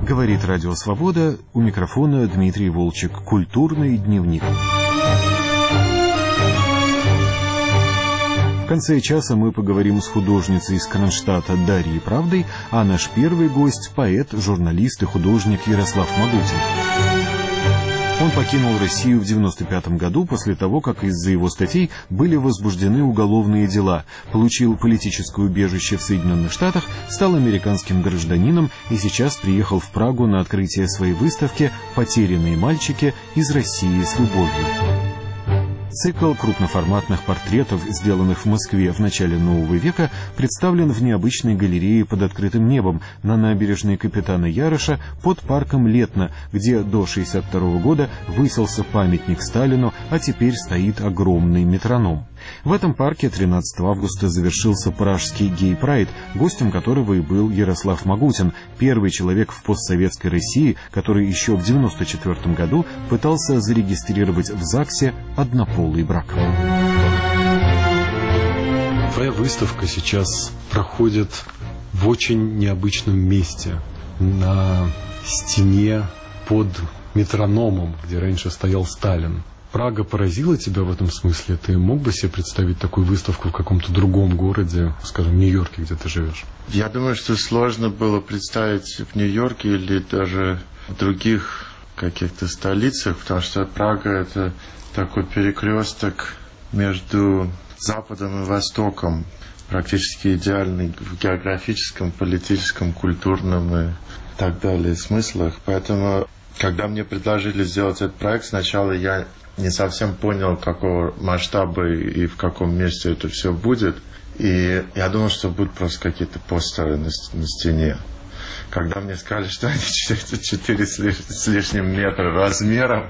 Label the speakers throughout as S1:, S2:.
S1: Говорит Радио Свобода, у микрофона Дмитрий Волчек. Культурный дневник. В конце часа мы поговорим с художницей из Кронштадта Дарьей Правдой, а наш первый гость – поэт, журналист и художник Ярослав Магутин. Он покинул Россию в 1995 году после того, как из-за его статей были возбуждены уголовные дела, получил политическое убежище в Соединенных Штатах, стал американским гражданином и сейчас приехал в Прагу на открытие своей выставки «Потерянные мальчики из России с любовью». Цикл крупноформатных портретов, сделанных в Москве в начале нового века, представлен в необычной галерее под открытым небом на набережной Капитана Яроша под парком Летно, где до 1962 года высился памятник Сталину, а теперь стоит огромный метроном. В этом парке 13 августа завершился пражский гей-прайд, гостем которого и был Ярослав Магутин, первый человек в постсоветской России, который еще в 1994 году пытался зарегистрировать в ЗАГСе однополый брак.
S2: Твоя выставка сейчас проходит в очень необычном месте, на стене под метрономом, где раньше стоял Сталин. Прага поразила тебя в этом смысле? Ты мог бы себе представить такую выставку в каком-то другом городе, скажем, в Нью-Йорке, где ты живешь?
S3: Я думаю, что сложно было представить в Нью-Йорке или даже в других каких-то столицах, потому что Прага – это такой перекресток между Западом и Востоком, практически идеальный в географическом, политическом, культурном и так далее смыслах. Поэтому, когда мне предложили сделать этот проект, сначала я не совсем понял, какого масштаба и в каком месте это все будет. И я думал, что будут просто какие-то постеры на стене. Когда мне сказали, что они 4 с лишним метра размером,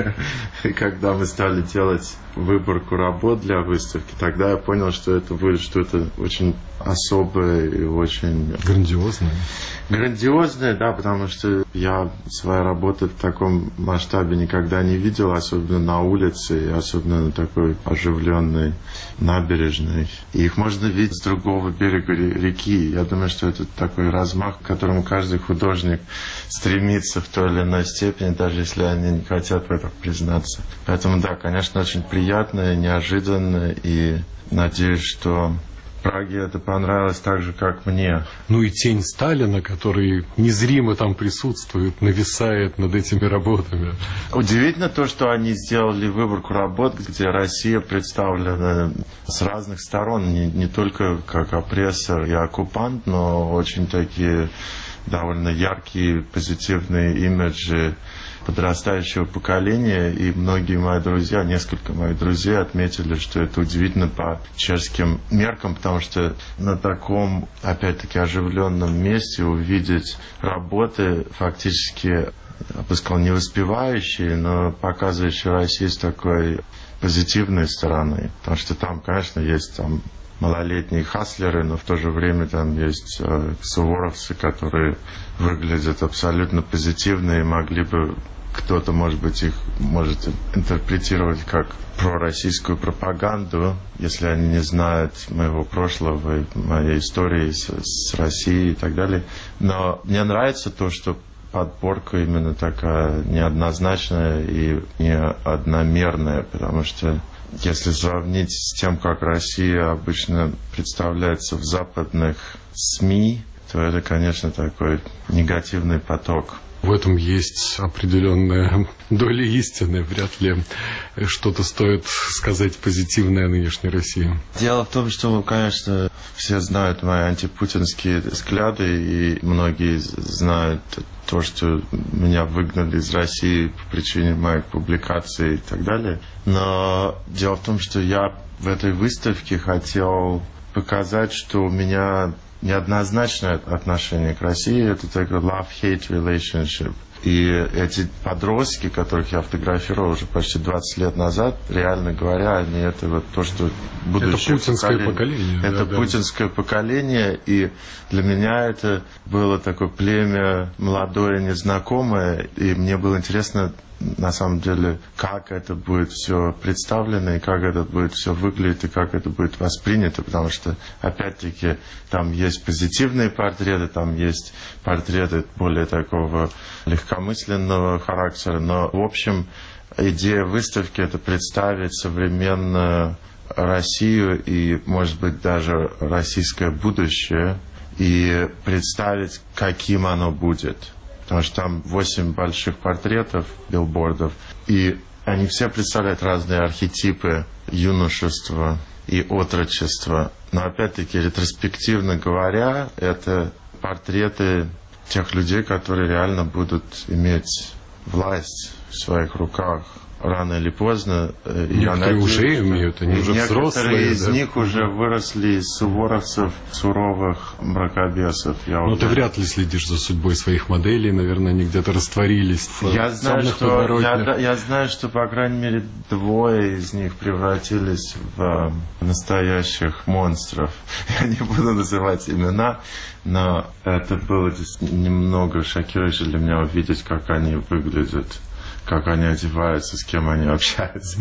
S3: и когда мы стали делать выборку работ для выставки, тогда я понял, что это будет что-то очень особое и очень...
S2: Грандиозное.
S3: Грандиозное, да, потому что я свои работы в таком масштабе никогда не видел, особенно на улице, и особенно на такой оживленной набережной. И их можно видеть с другого берега реки. Я думаю, что это такой размах, к которому каждый художник стремится в той или иной степени, даже если они не хотят в этом признаться. Поэтому, да, конечно, очень приятно и неожиданно, и надеюсь, что Праге это понравилось так же, как мне.
S2: Ну и тень Сталина, который незримо там присутствует, нависает над этими работами.
S3: Удивительно то, что они сделали выборку работ, где Россия представлена с разных сторон, не только как опрессор и оккупант, но очень такие довольно яркие, позитивные имиджи подрастающего поколения, и многие мои друзья, несколько моих друзей отметили, что это удивительно по чешским меркам, потому что на таком, опять-таки, оживленном месте увидеть работы фактически, я бы сказал, не воспевающие, но показывающие Россию с такой позитивной стороны, потому что там, конечно, есть там малолетние хаслеры, но в то же время там есть суворовцы, которые выглядят абсолютно позитивно и могли бы, кто-то, может быть, их может интерпретировать как пророссийскую пропаганду, если они не знают моего прошлого, моей истории с Россией и так далее. Но мне нравится то, что подборка именно такая неоднозначная и неодномерная, потому что если сравнить с тем, как Россия обычно представляется в западных СМИ, то это, конечно, такой негативный поток.
S2: В этом есть определенная доля истины. Вряд ли что-то стоит сказать позитивное о нынешней России.
S3: Дело в том, что, конечно, все знают мои антипутинские взгляды, и многие знают то, что меня выгнали из России по причине моих публикаций и так далее. Но дело в том, что я в этой выставке хотел показать, что у меня неоднозначное отношение к России. Это такой love-hate relationship. И эти подростки, которых я фотографировал уже почти 20 лет назад, реально говоря, они это вот то, что будущее
S2: это путинское поколение.
S3: Это путинское поколение, и для меня это было такое племя молодое, незнакомое, и мне было интересно на самом деле, как это будет все представлено, и как это будет все выглядеть, и как это будет воспринято, потому что, опять-таки, там есть позитивные портреты, там есть портреты более такого легкомысленного характера, но, в общем, идея выставки – это представить современную Россию и, может быть, даже российское будущее, и представить, каким оно будет. Потому что там 8 больших портретов, билбордов, и они все представляют разные архетипы юношества и отрочества. Но, опять-таки, ретроспективно говоря, это портреты тех людей, которые реально будут иметь власть в своих руках рано или поздно.
S2: Некоторые уже имеют, они уже взрослые.
S3: Некоторые из них уже выросли из суворовцев, суровых мракобесов.
S2: Но ты вряд ли следишь за судьбой своих моделей, наверное, они где-то растворились.
S3: Я знаю, что, по крайней мере, 2 из них превратились в настоящих монстров. Я не буду называть имена, но это было немного шокирующе для меня увидеть, как они выглядят, как они одеваются, с кем они общаются.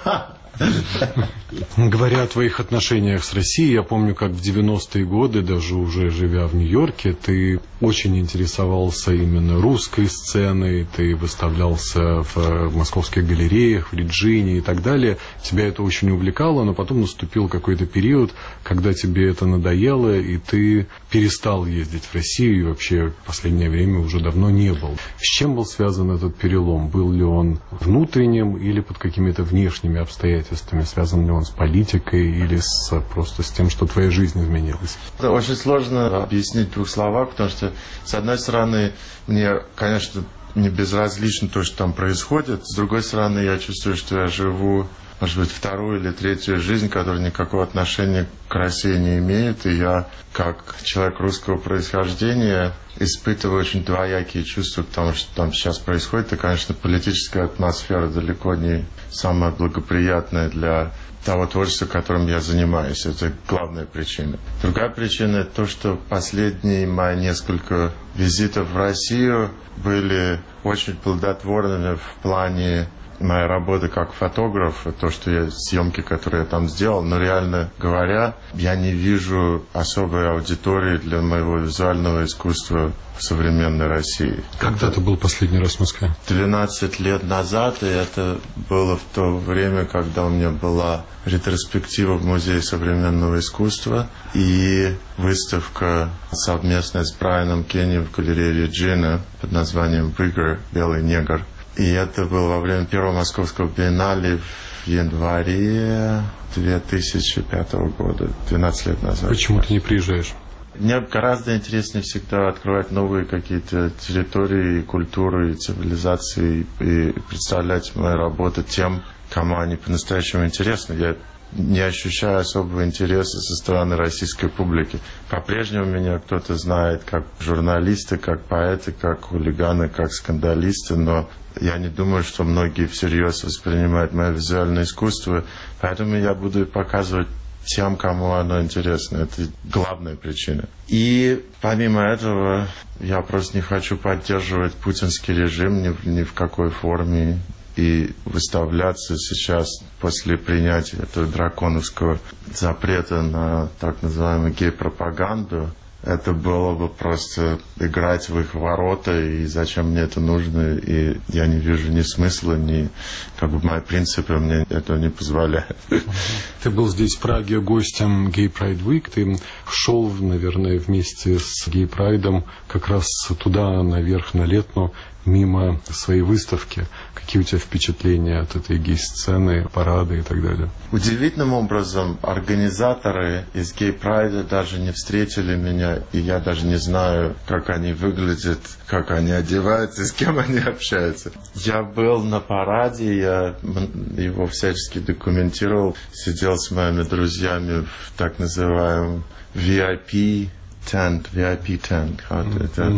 S2: Говоря о твоих отношениях с Россией, я помню, как в 90-е годы, даже уже живя в Нью-Йорке, ты очень интересовался именно русской сценой, ты выставлялся в московских галереях, в Реджине и так далее. Тебя это очень увлекало, но потом наступил какой-то период, когда тебе это надоело, и ты перестал ездить в Россию, и вообще в последнее время уже давно не был. С чем был связан этот перелом? Был ли он внутренним или под какими-то внешними обстоятельствами? Связан ли он с политикой или просто с тем, что твоя жизнь изменилась?
S3: Это очень сложно объяснить в 2 словах, потому что, с одной стороны, мне, конечно, не безразлично то, что там происходит. С другой стороны, я чувствую, что я живу, может быть, 2-ю или 3-ю жизнь, которая никакого отношения к России не имеет. И я, как человек русского происхождения, испытываю очень двоякие чувства к тому, что там сейчас происходит. И, конечно, политическая атмосфера далеко не самая благоприятная для того творчества, которым я занимаюсь. Это главная причина. Другая причина – это то, что последние мои несколько визитов в Россию были очень плодотворными в плане моя работа как фотограф, то, что съемки, которые я там сделал, но реально говоря, я не вижу особой аудитории для моего визуального искусства в современной России.
S2: Когда ты был последний раз в Москве?
S3: 12 лет назад, и это было в то время, когда у меня была ретроспектива в Музее современного искусства и выставка совместная с Брайаном Кенни в галерее Реджина под названием «Bigger. Белый негр». И это было во время первого московского биеннале в январе 2005 года, 12 лет назад.
S2: Почему ты не приезжаешь?
S3: Мне гораздо интереснее всегда открывать новые какие-то территории, и культуры, и цивилизации, и представлять мою работу тем, кому они по-настоящему интересны. Я не ощущаю особого интереса со стороны российской публики. По-прежнему меня кто-то знает как журналисты, как поэты, как хулиганы, как скандалисты, но я не думаю, что многие всерьез воспринимают мое визуальное искусство, поэтому я буду показывать тем, кому оно интересно. Это главная причина. И помимо этого, я просто не хочу поддерживать путинский режим ни в какой форме. И выставляться сейчас после принятия этого драконовского запрета на так называемую гей-пропаганду, это было бы просто играть в их ворота, и зачем мне это нужно, и я не вижу ни смысла, ни мои принципы мне этого не позволяют.
S2: Ты был здесь в Праге гостем Gay Pride Week, ты шел, наверное, вместе с Gay Pride'ом как раз туда, наверх, на Летну, мимо своей выставки. Какие у тебя впечатления от этой гей-сцены, парада и так далее?
S3: Удивительным образом организаторы из Gay Pride даже не встретили меня, и я даже не знаю, как они выглядят, как они одеваются, с кем они общаются. Я был на параде, я его всячески документировал, сидел с моими друзьями в так называемом VIP тент, VIP-тент. Это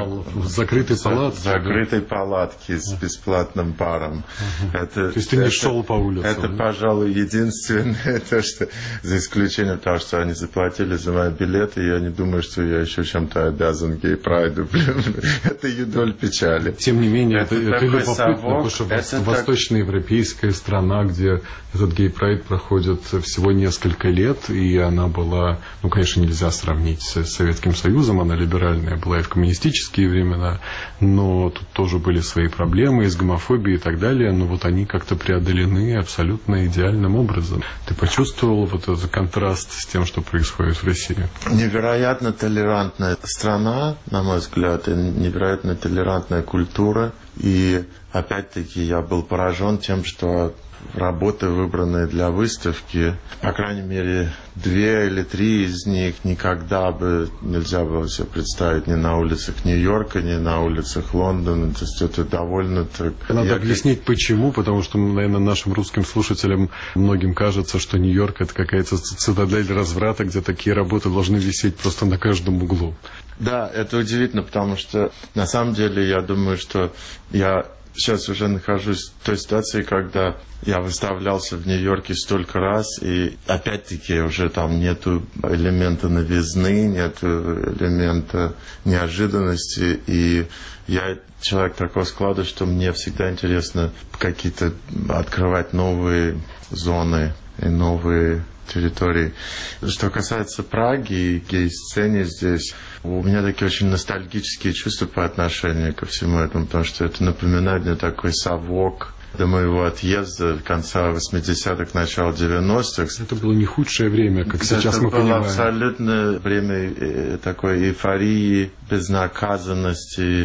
S2: в закрытой палатке.
S3: В закрытой палатке с бесплатным баром.
S2: То есть ты не шел по улице?
S3: Это, пожалуй, единственное, то, что за исключением того, что они заплатили за мои билеты, я не думаю, что я еще чем-то обязан гей-прайду. Это юдоль печали.
S2: Тем не менее, это любопытно, потому что восточноевропейская страна, где этот гей-прайд проходит всего несколько лет, и она была, ну, конечно, нельзя сравнить с Советским Союзом, она либеральная была и в коммунистические времена, но тут тоже были свои проблемы с гомофобией и так далее, но вот они как-то преодолены абсолютно идеальным образом. Ты почувствовал вот этот контраст с тем, что происходит в России?
S3: Невероятно толерантная страна, на мой взгляд, и невероятно толерантная культура, и опять-таки я был поражен тем, что работы, выбранные для выставки, по крайней мере, 2 или 3 из них никогда бы нельзя было себе представить ни на улицах Нью-Йорка, ни на улицах Лондона. То есть это довольно так...
S2: Надо объяснить, почему, потому что, наверное, нашим русским слушателям многим кажется, что Нью-Йорк — это какая-то цитадель разврата, где такие работы должны висеть просто на каждом углу.
S3: Да, это удивительно, потому что на самом деле я думаю, что я сейчас уже нахожусь в той ситуации, когда я выставлялся в Нью-Йорке столько раз, и опять-таки уже там нету элемента новизны, нету элемента неожиданности, и я человек такого склада, что мне всегда интересно какие-то открывать новые зоны и новые территории. Что касается Праги и гей-сцены здесь, у меня такие очень ностальгические чувства по отношению ко всему этому, потому что это напоминает мне такой совок до моего отъезда конца 80-х, начала 90-х.
S2: Это было не худшее время, как сейчас мы понимаем.
S3: Это было абсолютно время такой эйфории, безнаказанности,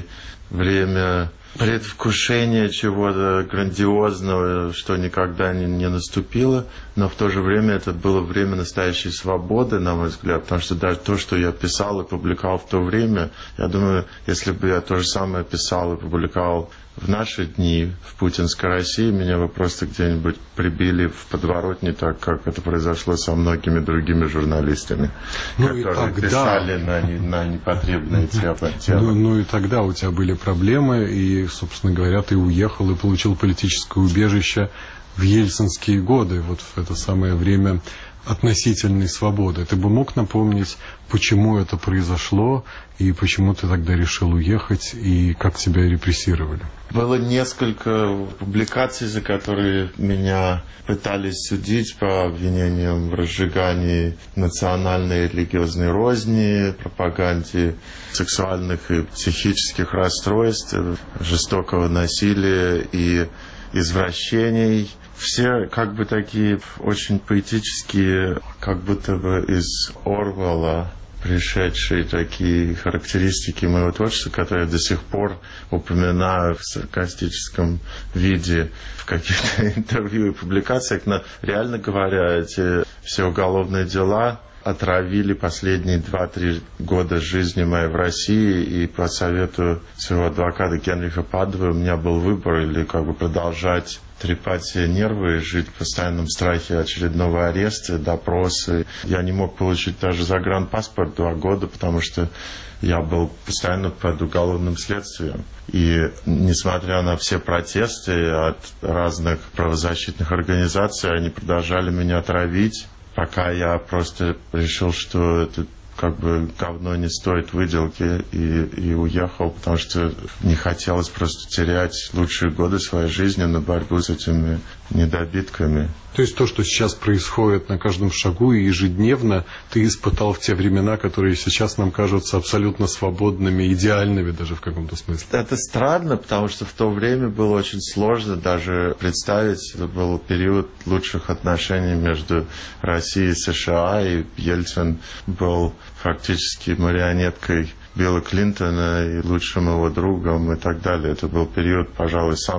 S3: время предвкушения чего-то грандиозного, что никогда не наступило, но в то же время это было время настоящей свободы, на мой взгляд, потому что даже то, что я писал и публиковал в то время, я думаю, если бы я то же самое писал и публиковал в наши дни в путинской России, меня бы просто где-нибудь прибили в подворотне, так как это произошло со многими другими журналистами, которые писали на непотребные темы.
S2: Ну и тогда у тебя были проблемы, и, собственно говоря, ты уехал и получил политическое убежище в ельцинские годы, вот в это самое время относительной свободы. Ты бы мог напомнить, почему это произошло, и почему ты тогда решил уехать, и как тебя репрессировали?
S3: Было несколько публикаций, за которые меня пытались судить по обвинениям в разжигании национальной и религиозной розни, пропаганде сексуальных и психических расстройств, жестокого насилия и извращений. Все как бы такие очень поэтические, как будто бы из Орвелла пришедшие такие характеристики моего творчества, которые я до сих пор упоминаю в саркастическом виде в каких-то интервью и публикациях. Но, реально говоря, эти все уголовные дела отравили последние 2-3 года жизни моей в России, и по совету своего адвоката Генриха Падова у меня был выбор: или как бы продолжать трепать себе нервы и жить в постоянном страхе очередного ареста, допроса. Я не мог получить даже загранпаспорт 2 года, потому что я был постоянно под уголовным следствием. И несмотря на все протесты от разных правозащитных организаций, они продолжали меня травить, пока я просто решил, что это как бы говно не стоит выделки, и уехал, потому что не хотелось просто терять лучшие годы своей жизни на борьбу с этими недобитками.
S2: То есть то, что сейчас происходит на каждом шагу и ежедневно, ты испытал в те времена, которые сейчас нам кажутся абсолютно свободными, идеальными даже в каком-то смысле.
S3: Это странно, потому что в то время было очень сложно даже представить. Это был период лучших отношений между Россией и США, и Ельцин был фактически марионеткой Билла Клинтона и лучшим его другом и так далее. Это был период, пожалуй, самых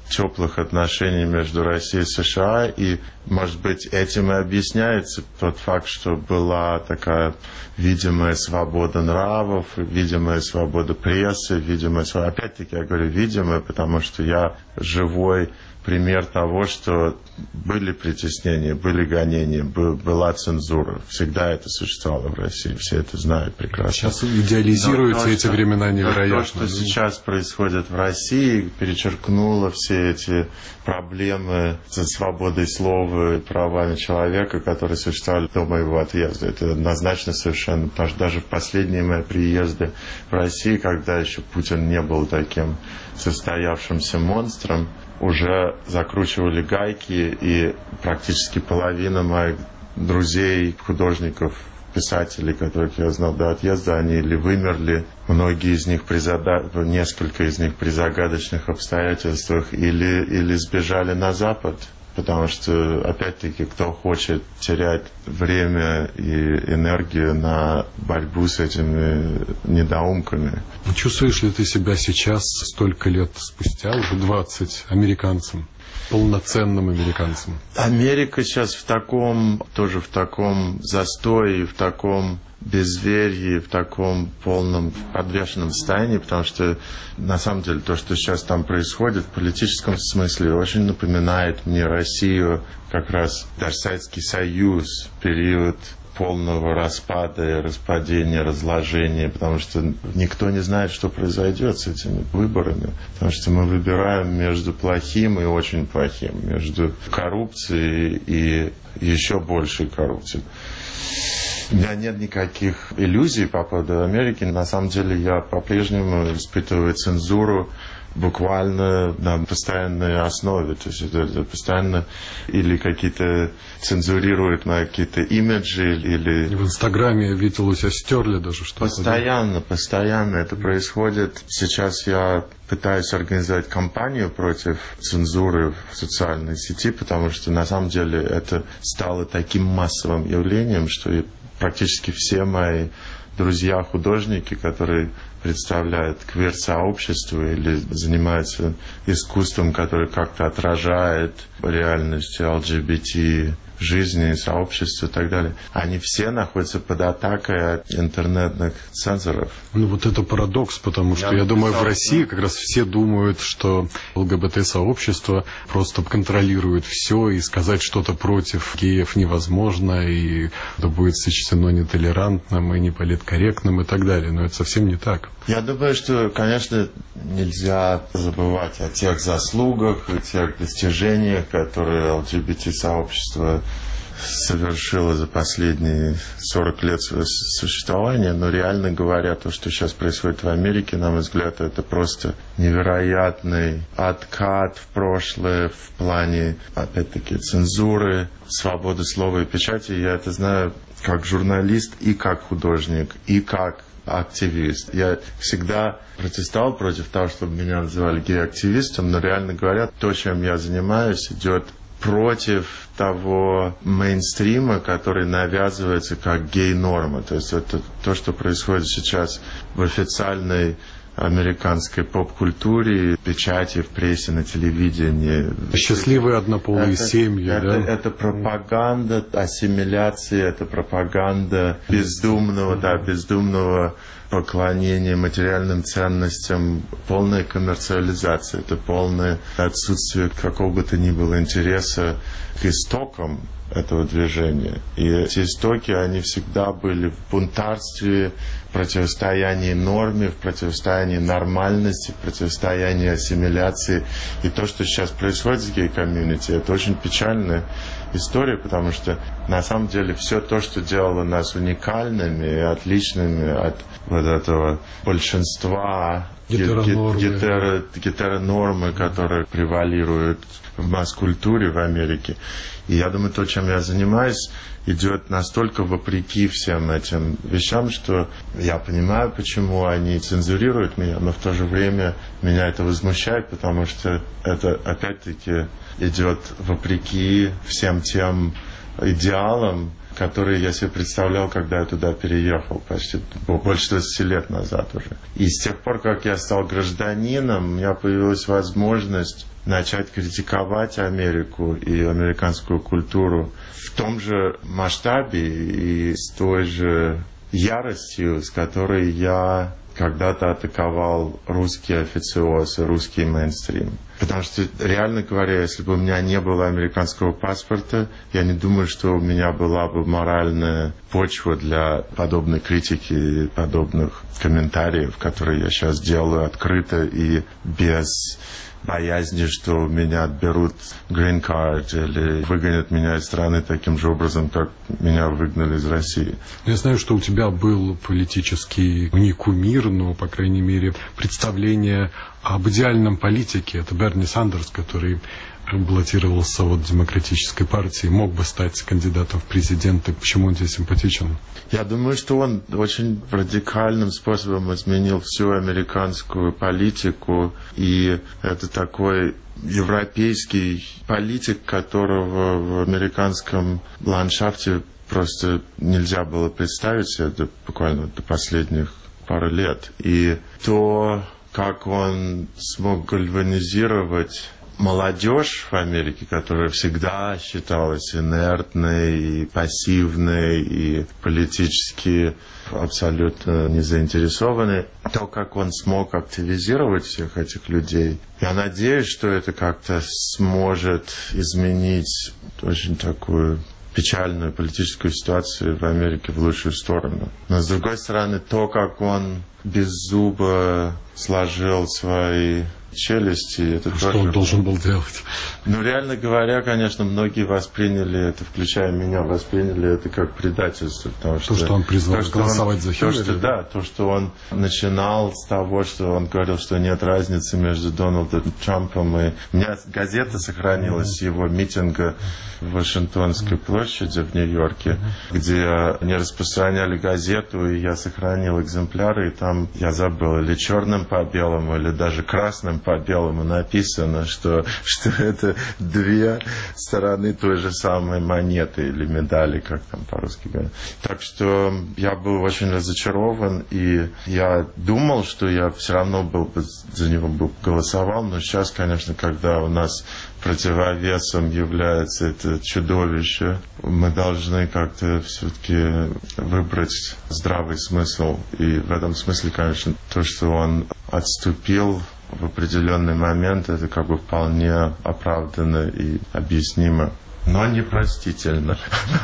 S3: теплых отношений между Россией и США, и, может быть, этим и объясняется тот факт, что была такая видимая свобода нравов, видимая свобода прессы, видимая свобода... Опять-таки, я говорю видимая, потому что я живой пример того, что были притеснения, были гонения, была цензура. Всегда это существовало в России, все это знают прекрасно.
S2: Сейчас идеализируются эти времена невероятно.
S3: То, что сейчас происходит в России, перечеркнуло все эти проблемы со свободой слова и правами человека, которые существовали до моего отъезда. Это однозначно совершенно, потому что даже в последние мои приезды в Россию, когда еще Путин не был таким состоявшимся монстром, уже закручивали гайки, и практически половина моих друзей, художников, писателей, которых я знал до отъезда, они или вымерли, многие из них несколько из них при загадочных обстоятельствах, или сбежали на Запад. Потому что, опять-таки, кто хочет терять время и энергию на борьбу с этими недоумками?
S2: Чувствуешь ли ты себя сейчас, столько лет спустя, уже 20, американцем? Полноценным американцем?
S3: Америка сейчас тоже в таком застое, в таком безверии, в таком полном подвешенном состоянии, потому что, на самом деле, то, что сейчас там происходит в политическом смысле, очень напоминает мне Россию, как раз даже Советский Союз, период полного распада, распадения, разложения, потому что никто не знает, что произойдет с этими выборами, потому что мы выбираем между плохим и очень плохим, между коррупцией и еще большей коррупцией. У меня нет никаких иллюзий по поводу Америки. На самом деле я по-прежнему испытываю цензуру буквально на постоянной основе. То есть это постоянно или какие-то цензурируют мои какие-то имиджи, или...
S2: В Инстаграме я видел, у тебя стерли даже что-то.
S3: Постоянно это происходит. Сейчас я пытаюсь организовать кампанию против цензуры в социальной сети, потому что на самом деле это стало таким массовым явлением, что практически все мои друзья-художники, которые представляют квир-сообщество или занимаются искусством, которое как-то отражает реальность ЛГБТ жизни, сообщества и так далее, они все находятся под атакой от интернетных цензоров.
S2: Ну вот это парадокс, потому что я думаю, в России как раз все думают, что ЛГБТ-сообщество просто контролирует все, и сказать что-то против геев невозможно, и это будет сочтено нетолерантным и неполиткорректным и так далее. Но это совсем не так.
S3: Я думаю, что, конечно, нельзя забывать о тех заслугах и тех достижениях, которые ЛГБТ-сообщество совершило за последние 40 лет своего существования, но реально говоря, то, что сейчас происходит в Америке, на мой взгляд, это просто невероятный откат в прошлое в плане, опять-таки, цензуры, свободы слова и печати. Я это знаю как журналист и как художник, и как активист. Я всегда протестовал против того, чтобы меня называли гей-активистом, но реально говоря, то, чем я занимаюсь, идет против того мейнстрима, который навязывается как гей-норма. То есть это то, что происходит сейчас в официальной американской поп-культуре, печати, в прессе, на телевидении.
S2: Счастливые однополые семьи, да?
S3: Это пропаганда ассимиляции, это пропаганда бездумного поклонения материальным ценностям, полная коммерциализация, это полное отсутствие какого бы то ни было интереса к истокам этого движения. И эти истоки, они всегда были в бунтарстве, в противостоянии норме, в противостоянии нормальности, в противостоянии ассимиляции. И то, что сейчас происходит с гей-комьюнити, это очень печальная история, потому что на самом деле все то, что делало нас уникальными и отличными от вот этого большинства гетеронормы, которые превалируют в масс-культуре в Америке. И я думаю, то, чем я занимаюсь, идет настолько вопреки всем этим вещам, что я понимаю, почему они цензурируют меня, но в то же время меня это возмущает, потому что это, опять-таки, идет вопреки всем тем идеалам, которые я себе представлял, когда я туда переехал, почти больше 20 лет назад уже. И с тех пор, как я стал гражданином, у меня появилась возможность начать критиковать Америку и американскую культуру в том же масштабе и с той же яростью, с которой я когда-то атаковал русский официоз и русский мейнстрим. Потому что, реально говоря, если бы у меня не было американского паспорта, я не думаю, что у меня была бы моральная почва для подобной критики, подобных комментариев, которые я сейчас делаю открыто и без боязни, что меня отберут green card или выгонят меня из страны таким же образом, как меня выгнали из России.
S2: Я знаю, что у тебя был политический не кумир, но, по крайней мере, представление об идеальном политике. Это Берни Сандерс, который баллотировался от Демократической партии, мог бы стать кандидатом в президенты. Почему он тебе симпатичен?
S3: Я думаю, что он очень радикальным способом изменил всю американскую политику. И это такой европейский политик, которого в американском ландшафте просто нельзя было представить себе буквально до последних пару лет. И то, как он смог гальванизировать молодежь в Америке, которая всегда считалась инертной и пассивной и политически абсолютно незаинтересованной, то, как он смог активизировать всех этих людей, я надеюсь, что это как-то сможет изменить очень такую печальную политическую ситуацию в Америке в лучшую сторону. Но, с другой стороны, то, как он без зуба сложил свои челюсти. Это
S2: что тоже... он должен был делать?
S3: Ну, реально говоря, конечно, многие восприняли это, включая меня, восприняли это как предательство. Потому
S2: что он призвал голосовать за Хиллари?
S3: Да, то, что он начинал с того, что он говорил, что нет разницы между Дональдом Трампом и... У меня газета сохранилась с его митинга в Вашингтонской площади в Нью-Йорке, где они распространяли газету, и я сохранил экземпляры, и там, я забыл, или черным по белому, или даже красным по белому написано, что это две стороны той же самой монеты или медали, как там по-русски говорят. Так что я был очень разочарован, и я думал, что я все равно был бы за него голосовал, но сейчас, конечно, когда у нас противовесом является это чудовище, мы должны как-то все-таки выбрать здравый смысл. И в этом смысле, конечно, то, что он отступил в определенный момент, это как бы вполне оправданно и объяснимо. Но непростительно.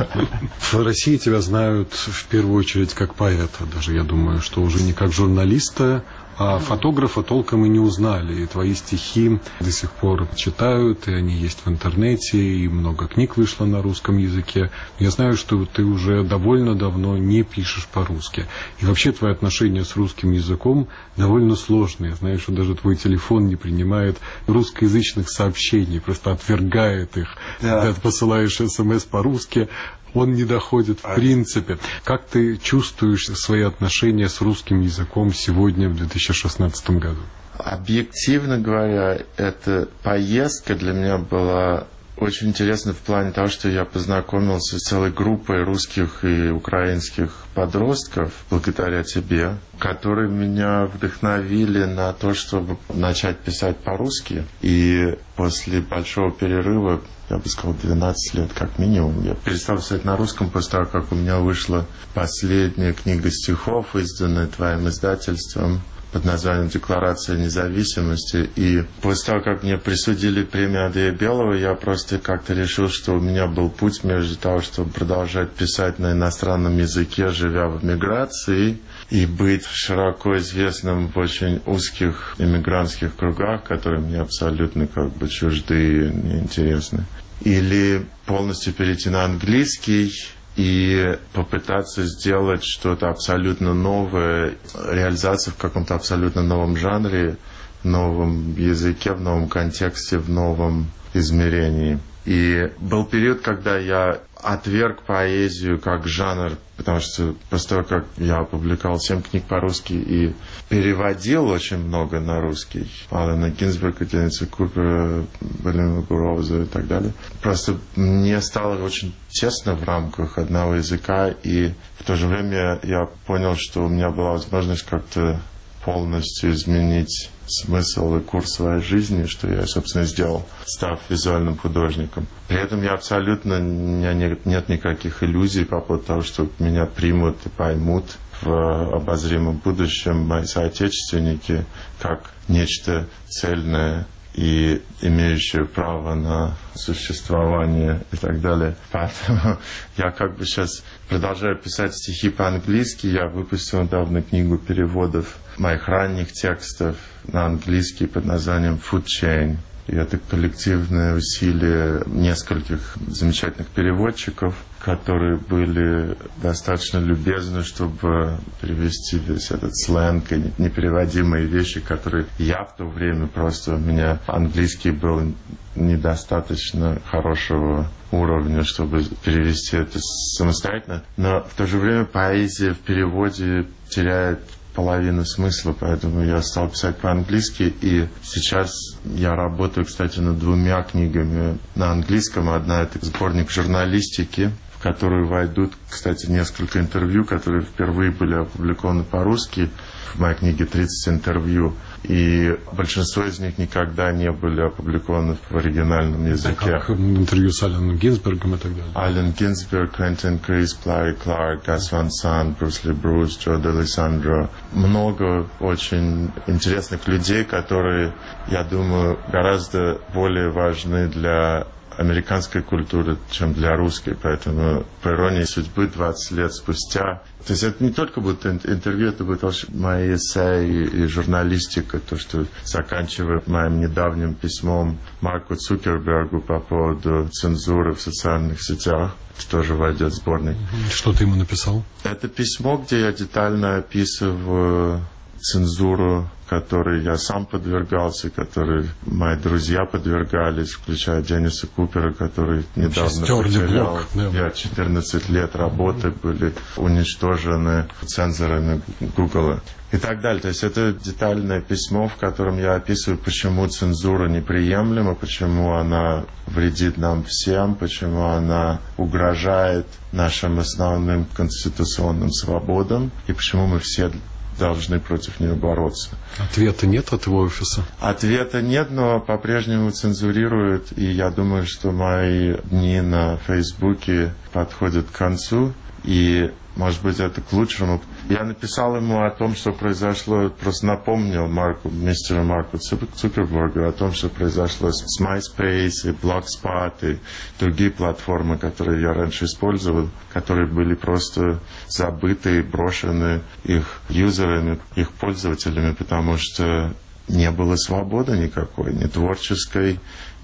S2: В России тебя знают в первую очередь как поэта. Даже я думаю, что уже не как журналиста, а фотографа толком и не узнали. И твои стихи до сих пор читают, и они есть в интернете, и много книг вышло на русском языке. Я знаю, что ты уже довольно давно не пишешь по-русски. И вообще твои отношения с русским языком довольно сложные. Я знаю, что даже твой телефон не принимает русскоязычных сообщений, просто отвергает их. Да. Когда ты посылаешь СМС по-русски, он не доходит в принципе. Как ты чувствуешь свои отношения с русским языком сегодня, в 2016 году?
S3: Объективно говоря, эта поездка для меня была очень интересна в плане того, что я познакомился с целой группой русских и украинских подростков, благодаря тебе, которые меня вдохновили на то, чтобы начать писать по-русски. И после большого перерыва, я бы сказал, 12 лет как минимум, я перестал писать на русском после того, как у меня вышла последняя книга стихов, изданная твоим издательством, под названием «Декларация независимости». И после того, как мне присудили премию Андрея Белого, я просто как-то решил, что у меня был путь между того, чтобы продолжать писать на иностранном языке, живя в эмиграции, и быть широко известным в очень узких эмигрантских кругах, которые мне абсолютно как бы чужды и неинтересны. Или полностью перейти на английский и попытаться сделать что-то абсолютно новое, реализацию в каком-то абсолютно новом жанре, в новом языке, в новом контексте, в новом измерении. И был период, когда я отверг поэзию как жанр, потому что после того, как я опубликовал 7 книг по-русски и переводил очень много на русский, Алана Гинзбурга, Дениса Купера, Валерия Гурова и так далее, просто мне стало очень тесно в рамках одного языка, и в то же время я понял, что у меня была возможность как-то полностью изменить смысл и курс своей жизни, что я, собственно, сделал, став визуальным художником. При этом я абсолютно, у меня нет никаких иллюзий по поводу того, что меня примут и поймут в обозримом будущем мои соотечественники как нечто цельное и имеющее право на существование и так далее. Поэтому я как бы сейчас продолжаю писать стихи по-английски. Я выпустил недавно книгу переводов моих ранних текстов на английский под названием Food Chain. И это коллективное усилие нескольких замечательных переводчиков, которые были достаточно любезны, чтобы перевести весь этот сленг и непереводимые вещи, которые я в то время просто... У меня английский был недостаточно хорошего уровня, чтобы перевести это самостоятельно. Но в то же время поэзия в переводе теряет половину смысла, поэтому я стал писать по-английски, и сейчас я работаю, кстати, над 2 книгами на английском. Одна — это сборник журналистики, в которую войдут, кстати, несколько интервью, которые впервые были опубликованы по-русски. В моей книге 30 интервью, и большинство из них никогда не были опубликованы в оригинальном языке.
S2: Как интервью с Алленом Гинзбергом и так далее.
S3: Аллен Гинзберг, Квентин Крис, Клари Кларк, Гас Ван Sant, Брюс Ли Брус, Джо D'Alessandro. Много очень интересных людей, которые, я думаю, гораздо более важны для американской культуры, чем для русской. Поэтому, по иронии судьбы, 20 лет спустя... То есть это не только будет интервью, это будет мои эссе и журналистика, то, что заканчивая моим недавним письмом Марку Цукербергу по поводу цензуры в социальных сетях. Это тоже войдет в сборник.
S2: Что ты ему написал?
S3: Это письмо, где я детально описываю цензуру, которой я сам подвергался, которой мои друзья подвергались, включая Денниса Купера, который недавно потерял. Я 14 лет работы были уничтожены цензорами Гугла и так далее. То есть это детальное письмо, в котором я описываю, почему цензура неприемлема, почему она вредит нам всем, почему она угрожает нашим основным конституционным свободам и почему мы все должны против нее бороться.
S2: Ответа нет от его офиса?
S3: Ответа нет, но по-прежнему цензурируют, и я думаю, что мои дни на Фейсбуке подходят к концу, и, может быть, это к лучшему. Я написал ему о том, что произошло, просто напомнил мистеру Марку Цукербергу о том, что произошло с MySpace и Blogspot и другие платформы, которые я раньше использовал, которые были просто забыты и брошены их юзерами, их пользователями, потому что не было свободы никакой, ни творческой,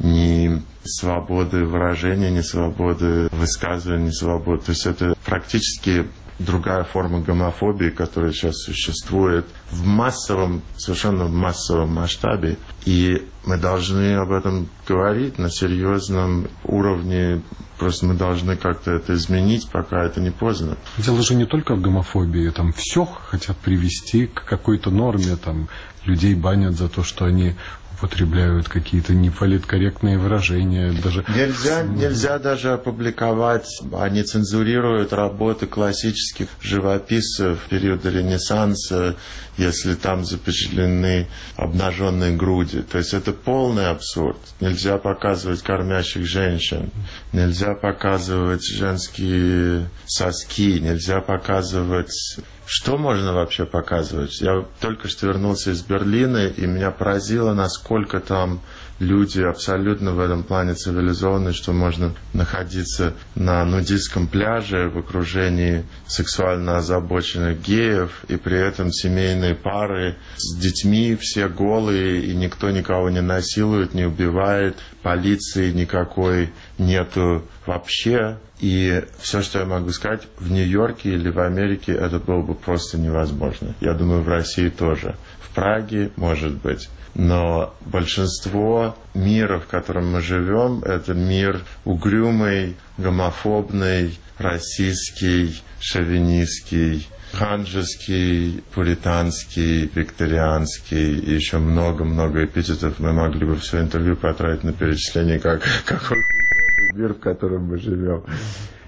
S3: ни свободы выражения, ни свободы высказывания, ни свободы. То есть это практически другая форма гомофобии, которая сейчас существует в массовом, совершенно массовом масштабе. И мы должны об этом говорить на серьезном уровне. Просто мы должны как-то это изменить, пока это не поздно.
S2: Дело же не только в гомофобии. Там все хотят привести к какой-то норме. Там людей банят за то, что они употребляют какие-то неполиткорректные выражения. Даже...
S3: Нельзя даже опубликовать, они цензурируют работы классических живописцев периода Ренессанса, если там запечатлены обнаженные груди. То есть это полный абсурд. Нельзя показывать кормящих женщин, нельзя показывать женские соски, нельзя показывать... Что можно вообще показывать? Я только что вернулся из Берлина, и меня поразило, насколько там люди абсолютно в этом плане цивилизованные, что можно находиться на нудистском пляже в окружении сексуально озабоченных геев, и при этом семейные пары с детьми, все голые, и никто никого не насилует, не убивает, полиции никакой нету вообще. И все, что я могу сказать, в Нью-Йорке или в Америке это было бы просто невозможно. Я думаю, в России тоже. В Праге, может быть. Но большинство мира, в котором мы живем, это мир угрюмый, гомофобный, расистский, шовинистский, ханжеский, пуританский, викторианский и еще много-много эпитетов. Мы могли бы все интервью потратить на перечисление, какой мир, в котором мы живем.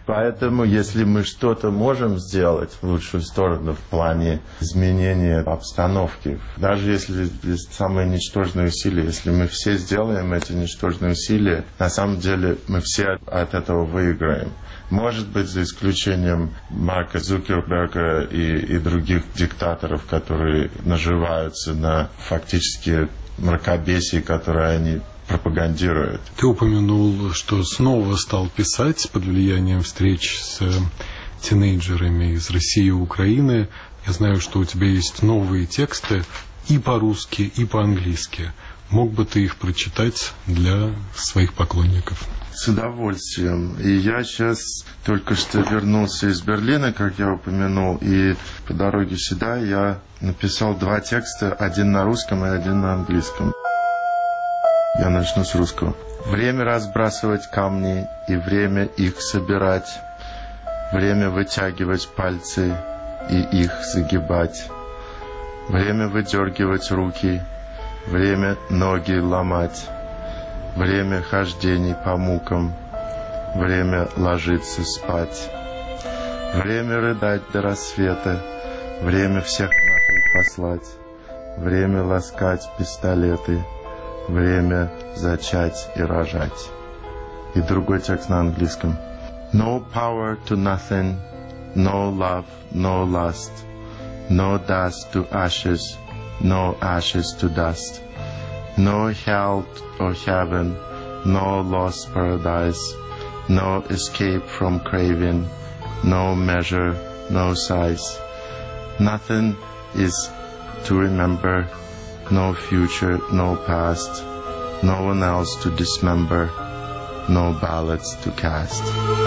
S3: Поэтому, если мы что-то можем сделать в лучшую сторону в плане изменения обстановки, даже если есть самые ничтожные усилия, если мы все сделаем эти ничтожные усилия, на самом деле мы все от этого выиграем. Может быть, за исключением Марка Цукерберга и других диктаторов, которые наживаются на фактически мракобесии, которые они пропагандируют.
S2: Ты упомянул, что снова стал писать под влиянием встреч с тинейджерами из России и Украины. Я знаю, что у тебя есть новые тексты и по-русски, и по-английски. Мог бы ты их прочитать для своих поклонников?
S3: С удовольствием. И я сейчас только что вернулся из Берлина, как я упомянул, и по дороге сюда я написал 2 текста, один на русском и один на английском. Я начну с русского. Время разбрасывать камни и время их собирать. Время вытягивать пальцы и их загибать. Время выдергивать руки. Время ноги ломать. Время хождений по мукам. Время ложиться спать. Время рыдать до рассвета. Время всех нахуй послать. Время ласкать пистолеты. Время зачать и рожать. И другой текст на английском. No power to nothing, no love, no lust, no dust to ashes, no ashes to dust, no hell or heaven, no lost paradise, no escape from craving, no measure, no size. Nothing is to remember, no future, no past, no one else to dismember, no ballots to cast.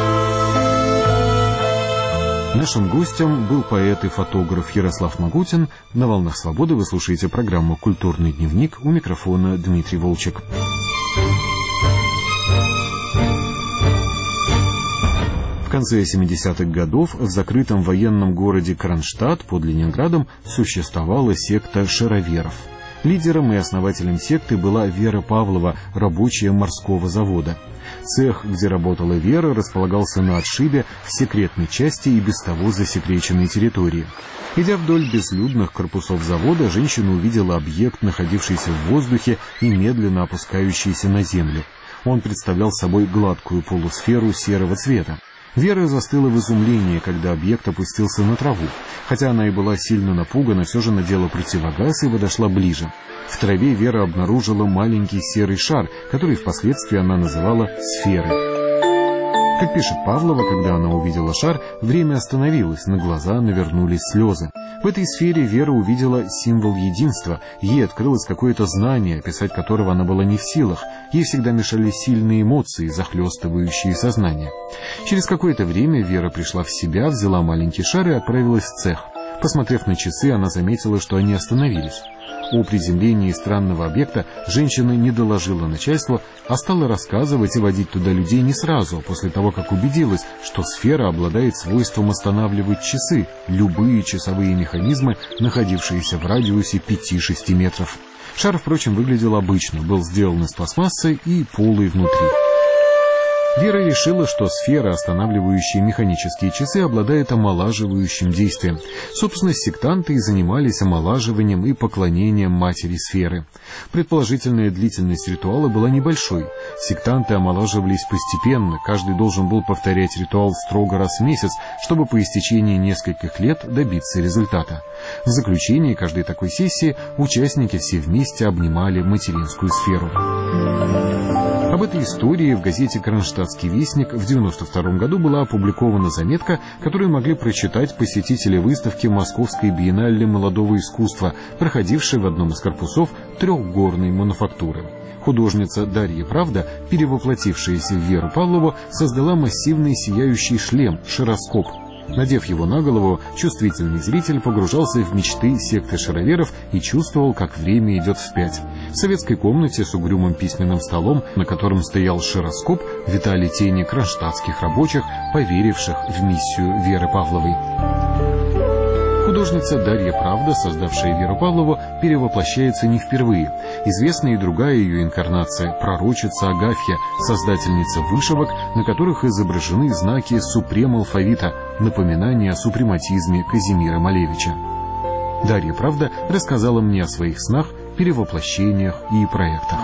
S1: Нашим гостем был поэт и фотограф Ярослав Магутин. На «Волнах Свободы» вы слушаете программу «Культурный дневник». У микрофона Дмитрий Волчек. В конце 70-х годов в закрытом военном городе Кронштадт под Ленинградом существовала секта шароверов. Лидером и основателем секты была Вера Павлова, рабочая морского завода. Цех, где работала Вера, располагался на отшибе в секретной части и без того засекреченной территории. Идя вдоль безлюдных корпусов завода, женщина увидела объект, находившийся в воздухе и медленно опускающийся на землю. Он представлял собой гладкую полусферу серого цвета. Вера застыла в изумлении, когда объект опустился на траву. Хотя она и была сильно напугана, все же надела противогаз и подошла ближе. В траве Вера обнаружила маленький серый шар, который впоследствии она называла сферой. Как пишет Павлова, когда она увидела шар, время остановилось, на глаза навернулись слезы. В этой сфере Вера увидела символ единства, ей открылось какое-то знание, описать которого она была не в силах, ей всегда мешали сильные эмоции, захлестывающие сознание. Через какое-то время Вера пришла в себя, взяла маленький шар и отправилась в цех. Посмотрев на часы, она заметила, что они остановились. О приземлении странного объекта женщина не доложила начальству, а стала рассказывать и водить туда людей не сразу, после того, как убедилась, что сфера обладает свойством останавливать часы, любые часовые механизмы, находившиеся в радиусе 5-6 метров. Шар, впрочем, выглядел обычно, был сделан из пластмассы и полый внутри. Вера решила, что сфера, останавливающая механические часы, обладает омолаживающим действием. Собственно, сектанты и занимались омолаживанием и поклонением матери сферы. Предположительная длительность ритуала была небольшой. Сектанты омолаживались постепенно, каждый должен был повторять ритуал строго раз в месяц, чтобы по истечении нескольких лет добиться результата. В заключении каждой такой сессии участники все вместе обнимали материнскую сферу. Об этой истории в газете «Кронштадтский вестник» в 1992 году была опубликована заметка, которую могли прочитать посетители выставки Московской биеннале молодого искусства, проходившей в одном из корпусов трехгорной мануфактуры. Художница Дарья Правда, перевоплотившаяся в Веру Павлову, создала массивный сияющий шлем «Широскоп». Надев его на голову, чувствительный зритель погружался в мечты секты шароверов и чувствовал, как время идет вспять. В советской комнате с угрюмым письменным столом, на котором стоял широскоп, витали тени кронштадтских рабочих, поверивших в миссию Веры Павловой. Художница Дарья Правда, создавшая Веру Павлову, перевоплощается не впервые. Известна и другая ее инкарнация – пророчица Агафья, создательница вышивок, на которых изображены знаки супрем-алфавита, напоминание о супрематизме Казимира Малевича. Дарья Правда рассказала мне о своих снах, перевоплощениях и проектах.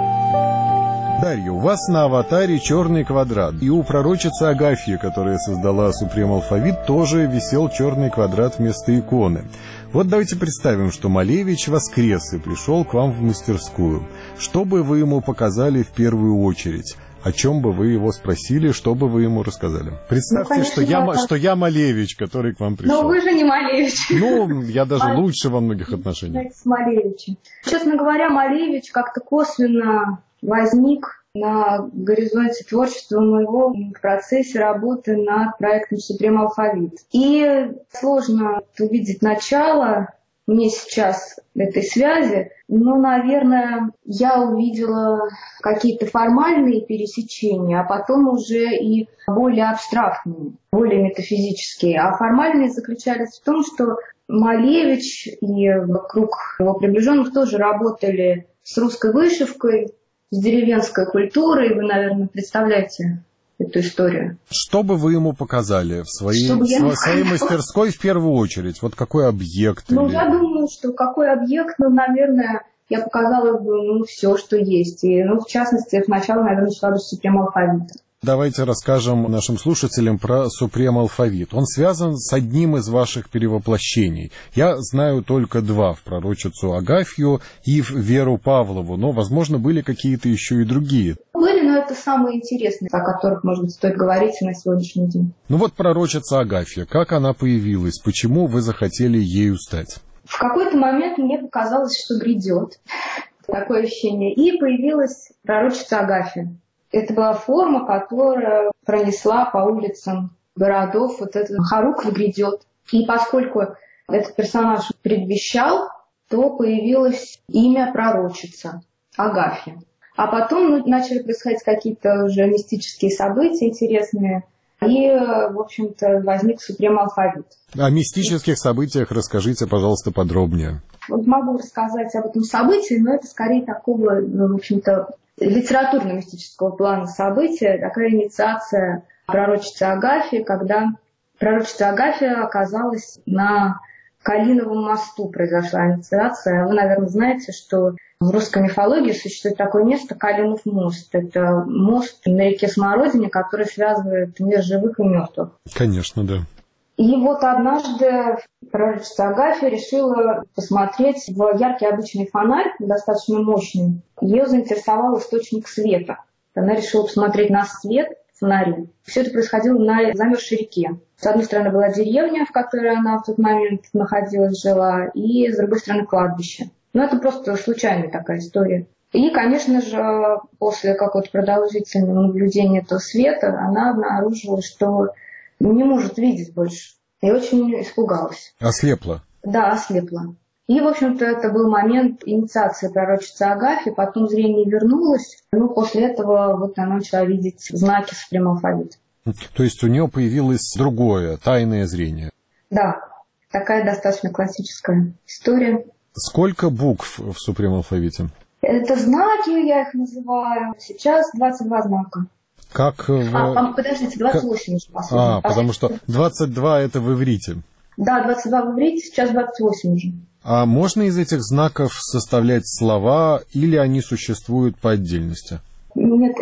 S4: Дарья, у вас на аватаре черный квадрат. И у пророчицы Агафьи, которая создала супрем-алфавит, тоже висел черный квадрат вместо иконы. Вот давайте представим, что Малевич воскрес и пришел к вам в мастерскую. Что бы вы ему показали в первую очередь? О чем бы вы его спросили, что бы вы ему рассказали? Представьте, конечно, что я Малевич, который к вам пришел.
S5: Но вы же не Малевич.
S4: Ну, я даже лучше во многих отношениях.
S5: С Малевичем. Честно говоря, Малевич как-то косвенно возник на горизонте творчества моего в процессе работы над проектом «Супрем-алфавит». И сложно увидеть начало мне сейчас этой связи, но, наверное, я увидела какие-то формальные пересечения, а потом уже и более абстрактные, более метафизические. А формальные заключались в том, что Малевич и вокруг его приближенных тоже работали с русской вышивкой, с деревенской культурой. Вы, наверное, представляете эту историю.
S4: Что бы вы ему показали в своей мастерской в первую очередь? Вот какой объект?
S5: Ну, я думаю, что какой объект, наверное, я показала бы все, что есть. И, в частности, сначала, наверное, начала бы с супрем-алфавита.
S4: Давайте расскажем нашим слушателям про супрем-алфавит. Он связан с одним из ваших перевоплощений. Я знаю только два: в пророчицу Агафью и в Веру Павлову, но, возможно, были какие-то еще и другие.
S5: Были, но это самые интересные, о которых, может быть, стоит говорить на сегодняшний день.
S4: Ну вот пророчица Агафья, как она появилась, почему вы захотели ею стать?
S5: В какой-то момент мне показалось, что грядет такое ощущение, и появилась пророчица Агафья. Это была форма, которая пронесла по улицам городов вот этот «Харук грядет». И поскольку этот персонаж предвещал, то появилось имя пророчица Агафья. А потом начали происходить какие-то уже мистические события интересные, и, в общем-то, возник супрем-алфавит.
S4: О мистических событиях расскажите, пожалуйста, подробнее.
S5: Вот могу рассказать об этом событии, но это скорее такого, в общем-то, литературно-мистического плана события, такая инициация пророчицы Агафьи, когда пророчица Агафья оказалась на Калиновом мосту, произошла инициация. Вы, наверное, знаете, что в русской мифологии существует такое место — Калинов мост. Это мост на реке Смородине, который связывает мир живых и мертвых.
S4: Конечно, да.
S5: И вот однажды пророчица Агафья решила посмотреть в яркий обычный фонарь, достаточно мощный. Ее заинтересовал источник света. Она решила посмотреть на свет фонари. Все это происходило на замерзшей реке. С одной стороны была деревня, в которой она в тот момент находилась, жила, и с другой стороны кладбище. Но это просто случайная такая история. И, конечно же, после какого-то продолжительного наблюдения этого света она обнаружила, что не может видеть больше. И очень испугалась.
S4: Ослепла?
S5: Да, ослепла. И, в общем-то, это был момент инициации пророчицы Агафьи, потом зрение вернулось, после этого вот она начала видеть знаки супрем-алфавита.
S4: То есть у нее появилось другое, тайное зрение?
S5: Да, такая достаточно классическая история.
S4: Сколько букв в супрем-алфавите?
S5: Это знаки, я их называю. Сейчас 22 знака.
S4: Как
S5: подождите, 28 уже последний.
S4: Потому что 22 это в иврите.
S5: Да, 22 в иврите, сейчас 28 уже.
S4: А можно из этих знаков составлять слова, или они существуют по отдельности?
S5: Нет,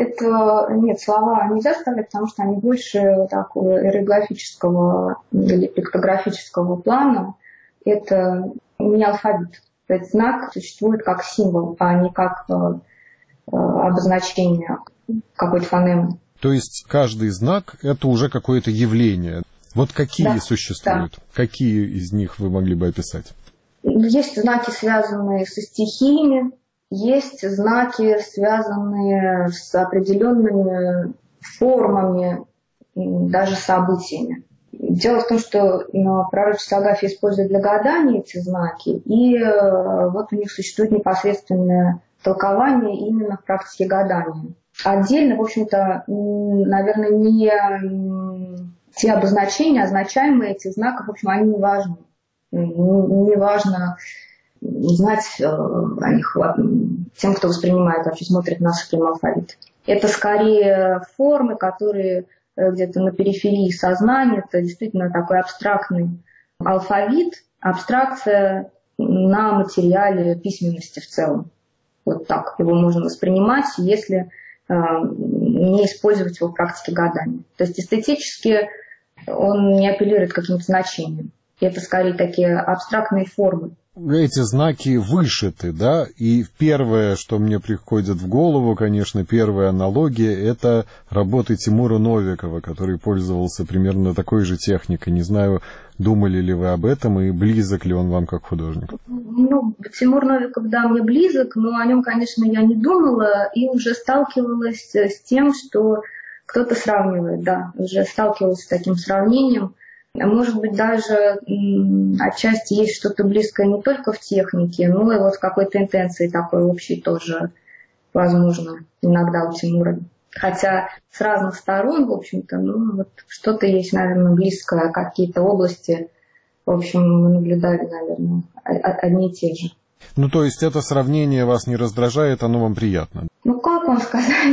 S5: слова нельзя составлять, потому что они больше такого иероглифического или пиктографического плана. Это не алфавит. Этот знак существует как символ, а не как обозначение какой-то фонемы.
S4: То есть каждый знак — это уже какое-то явление. Вот какие существуют? Да. Какие из них вы могли бы описать?
S5: Есть знаки, связанные со стихиями, есть знаки, связанные с определенными формами, даже событиями. Дело в том, что пророчица Агафья использует для гадания эти знаки, и вот у них существует непосредственное толкование именно в практике гадания. Отдельно, в общем-то, наверное, не те обозначения, означаемые этих знаков, в общем, они не важны. Неважно знать о них тем, кто воспринимает, вообще смотрит на супремый алфавит. Это скорее формы, которые где-то на периферии сознания. Это действительно такой абстрактный алфавит, абстракция на материале письменности в целом. Вот так его можно воспринимать, если не использовать его в практике гадания. То есть эстетически он не апеллирует к каким-то значениям. Это скорее такие абстрактные формы.
S4: Эти знаки вышиты, да, и первое, что мне приходит в голову, конечно, первая аналогия, это работы Тимура Новикова, который пользовался примерно такой же техникой. Не знаю, думали ли вы об этом и близок ли он вам как художник?
S5: Ну, Тимур Новиков, да, мне близок, но о нем, конечно, я не думала и уже сталкивалась с тем, что кто-то сравнивает, да, уже сталкивалась с таким сравнением. Может быть, даже отчасти есть что-то близкое не только в технике, но и вот в какой-то интенции такой общей тоже возможно иногда у Тимура. Хотя с разных сторон, в общем-то, ну вот что-то есть, наверное, близкое, какие-то области, в общем, мы наблюдали, наверное, одни и те же.
S4: Ну, то есть это сравнение вас не раздражает, оно вам приятно?
S5: Ну, как вам сказать?